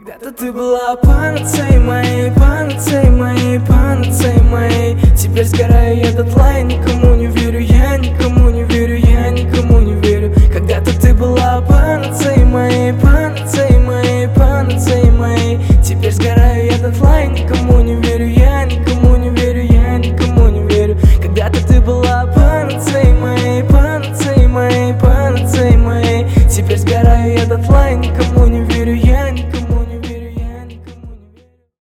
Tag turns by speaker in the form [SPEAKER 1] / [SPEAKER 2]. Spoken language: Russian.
[SPEAKER 1] Когда-то ты была панацеей моей, панацеей моей, панацеей моей. Теперь сгораю я дотла, я никому не верю, я никому не верю, я никому не верю. Когда-то ты была панацеей моей, панацеей моей, панацеей моей. Теперь сгораю я дотла, я никому